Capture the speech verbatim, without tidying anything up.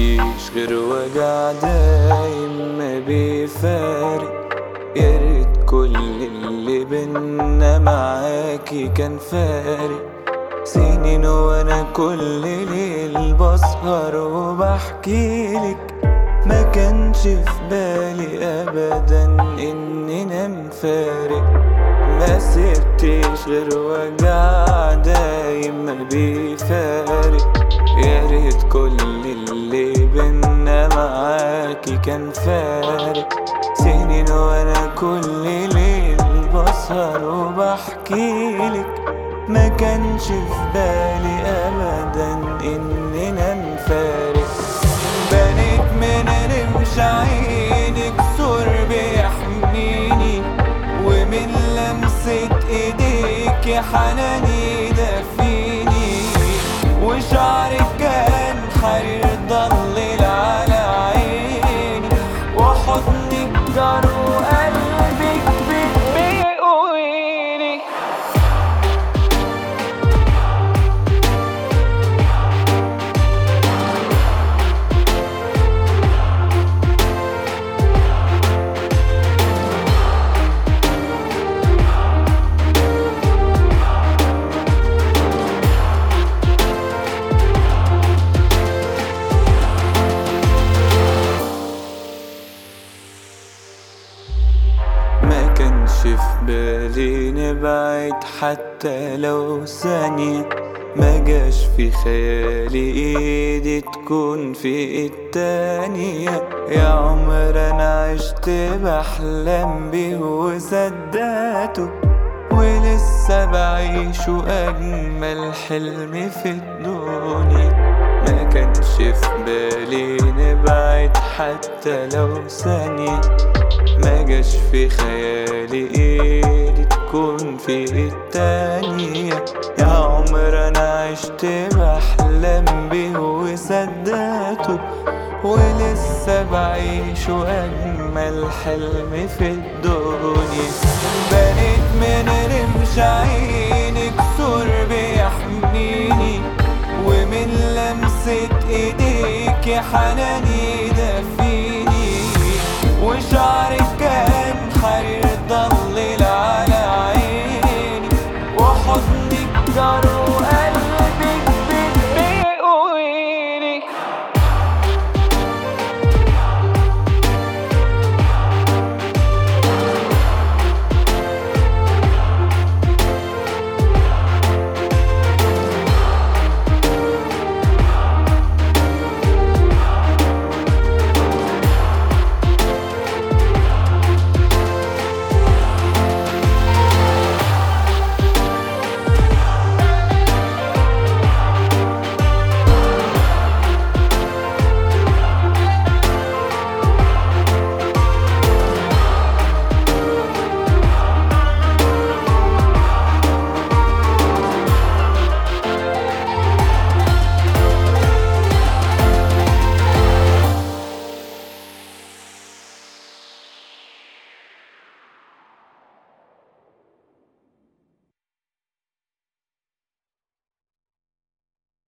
سبتيش غير وجع دايم ما بيفارق. يا ريت كل اللي بينا معاكي كان فارق. سنين وانا كل ليل بسهر وبحكيلك، ما كانش في بالي ابدا اننا نفارق. ما سبتيش غير وجع دايم ما بيفارق. يا ريت كل اللي بينا معاكي كان فارق. سنين وانا كل ليل بسهر وبحكيلك، ما كانش في بالي ابدا اننا نفارق. بنيت من رمش عينك سور بيحميني، ومن لمسة ايديك يا حناني دفيني. وشعرك كان حرير ضلل على عيني، وحضنك جار وقلبك بيقويني. ما كانش في بالي نبعد حتى لو ثانية. ما جاش في خيالي ايدي تكون في التانية. يا عمر انا عشت بحلم بيه وصدقته، ولسه بعيشه اجمل حلم في الدنيا. ما كانش في بالي نبعد حتى لو ثانية. ما جاش في خيالي ايدي تكون في التانية. يا عمر انا عشت بحلم بيه وصدقته، ولسه بعيشه اجمل حلم في الدنيا.